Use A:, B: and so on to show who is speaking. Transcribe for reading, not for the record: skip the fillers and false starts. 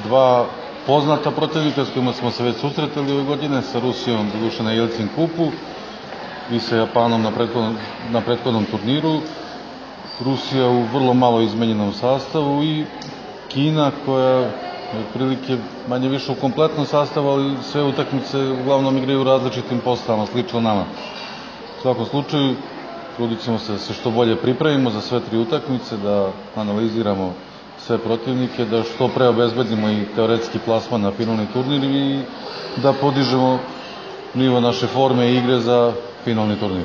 A: dva poznata protivnika s kojima smo se već susretali ove godine, sa Rusijom, doduše na Jelcin kupu, i sa Japanom na prethodnom turniru. Rusija u vrlo malo izmenjenom sastavu i Kina koja je otprilike manje više u kompletnom sastavu, ali sve utakmice uglavnom igraju u različitim postavama, slično nama. U svakom slučaju, trudit ćemo se da se što bolje pripremimo za sve tri utakmice, da analiziramo sve protivnike, da što pre obezbedimo i teoretski plasman na finalni turnir i da podižemo nivo naše forme i igre za finalni turnir.